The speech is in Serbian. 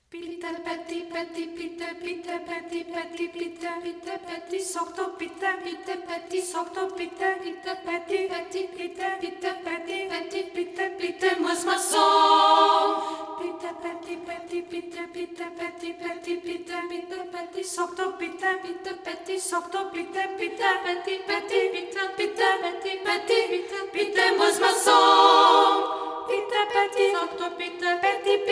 Pite petit petit pite pite petit petit pite pite petit socto pite pite petit socto pite pite petit petit pite pite petit petit pite pite mos maçon pite petit petit pite pite petit petit pite pite petit socto pite pite petit socto pite pite petit petit pite pite petit petit pite pite mos maçon pite petit socto pite petit